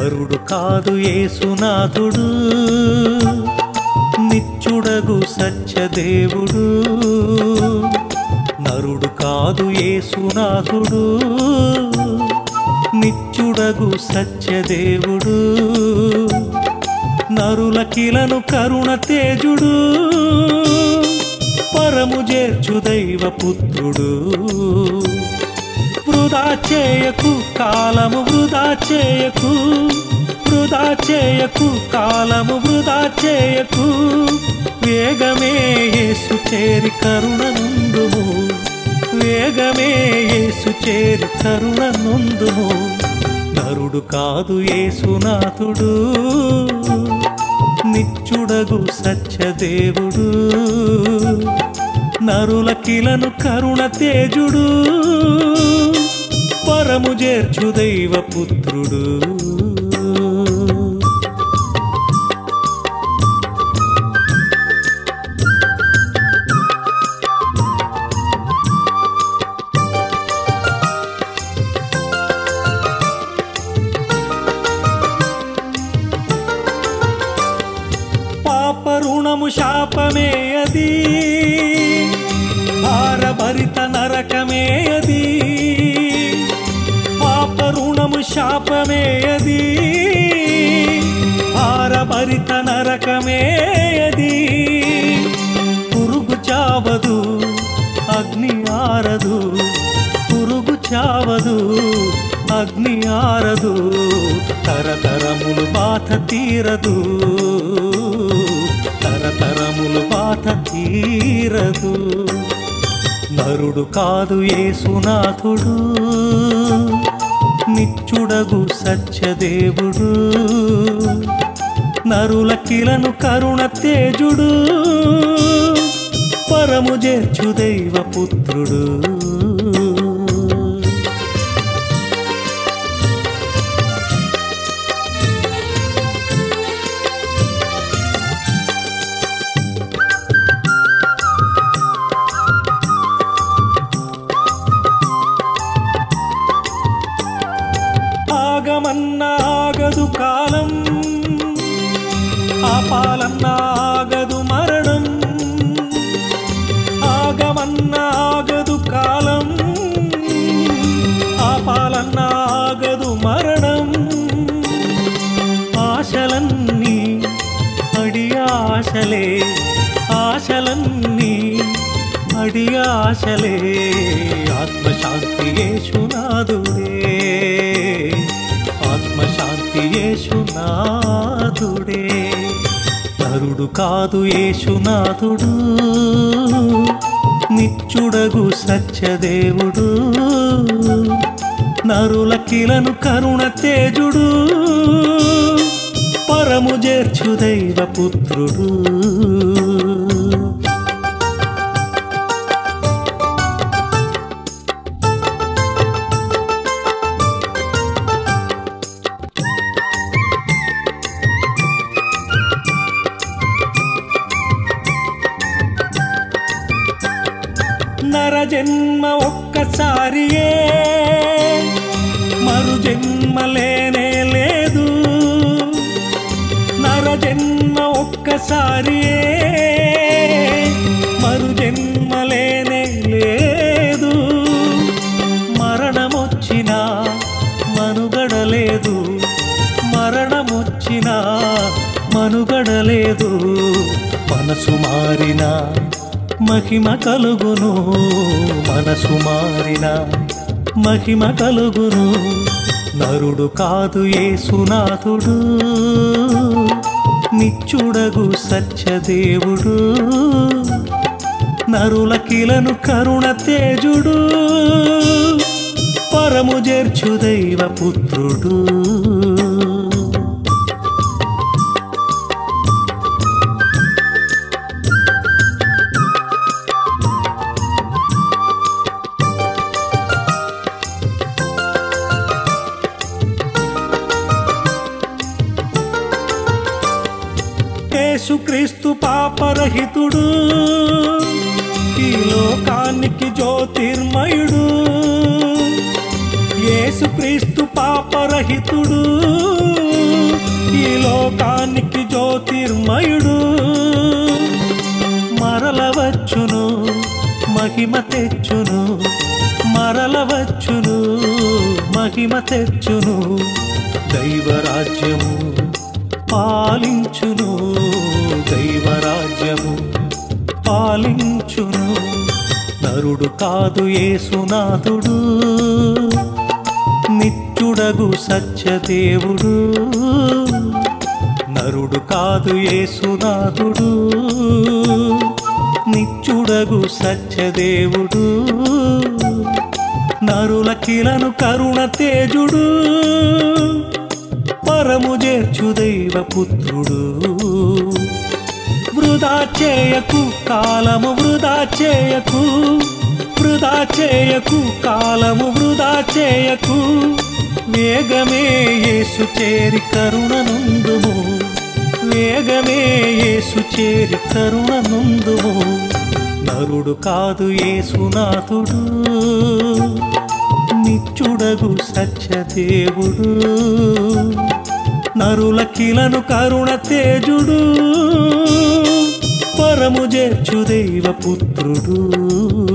నరుడు కాదు యేసునాథుడు, నిత్యుడగు సత్యదేవుడు. నరుడు కాదు యేసునాథుడు, నిత్యుడగు సత్యదేవుడు. నరులకిలను కరుణ తేజుడు, పరము చేర్చు దైవపుత్రుడు. వృధా చేయకు కాలము వృధా చేయకు, వృధా చేయకు కాలము వృధా చేయకు. వేగమే యేసు చేరి కరుణ నుండుము, వేగమే యేసు చేరి కరుణ నుండుము. నరుడు కాదు యేసునాథుడు, నిత్యుడగు సత్యదేవుడు. నరులకిలను కరుణ తేజుడు, పరము చేర్చు దైవపుత్రుడు. పాప రుణము శాపమే అది, భారభరిత నరకమే అది. పాప రుణము శాపమే అది, భారభరిత నరకమే అది. పురుగు చావదు అగ్ని ఆరదు, పురుగు చావదు అగ్ని ఆరదు. తరతరములు బాధ తీరదు, తరతరములు బాధ తీరదు. నరుడు కాదు యేసునాథుడు, నిత్యుడగు సత్యదేవుడు. నరులకిలను కరుణ తేజుడు, పరము చేర్చు దైవపుత్రుడు. ఆగమన్నా ఆగదు కాలం, ఆపాలన్నా ఆగదు మరణం. ఆగమన్నా ఆగదు కాలం, ఆపాలన్నా ఆగదు మరణం. ఆశలన్నీ అడి ఆశలే, ఆశలన్నీ అడి ఆశలే. ఆత్మశాంతి యేసునాథుడే, ఆత్మశాంతి యేసునాథుడే. నరుడు కాదు యేసునాథుడు, నిత్యుడగు సత్యదేవుడు. నరులకిలను కరుణ తేజుడు, పరము చేర్చు దైవపుత్రుడు. నర జన్మ ఒక్కసారియే, మరు జన్మ లేనే లేదు. నర జన్మ ఒక్కసారియే, మరు జన్మ లేనే లేదు. మరణమొచ్చినా మనుగడలేదు, మరణమొచ్చినా మనుగడలేదు. మనసు మారినా మహిమ కలుగును, మనసు మారిన మహిమ కలుగును. నరుడు కాదు యేసునాథుడు, నిత్యుడగు సత్యదేవుడు. నరులకిలను కరుణ తేజుడు, పరము చేర్చు దైవపుత్రుడు. యేసుక్రీస్తు పాపరహితుడు, ఈ లోకానికి జ్యోతిర్మయుడు. యేసుక్రీస్తు పాపరహితుడు, ఈ లోకానికి జ్యోతిర్మయుడు మరలవచ్చును మహిమ తెచ్చును మరలవచ్చును మహిమ తెచ్చును దైవరాజ్యము పాలించును దైవరాజ్యము పాలించును నరుడు కాదు యేసునాథుడు నిత్యుడగు సత్యదేవుడు నరుడు కాదు యేసునాథుడు నిత్యుడగు సత్యదేవుడు నరులకిలను కరుణ తేజుడు పరము చేర్చు దైవపుత్రుడు వృధా చేయకు కాలము వృధా చేయకు వృధా చేయకు కాలము వృధా చేయకు వేగమే యేసు చేరి కరుణనందుము వేగమే యేసు చేరి కరుణనందుము నరుడు కాదు యేసునాథుడు నిత్యుడగు సత్యదేవుడు నరులకిలను కరుణ తేజుడు పరము చేర్చు దైవపుత్రుడు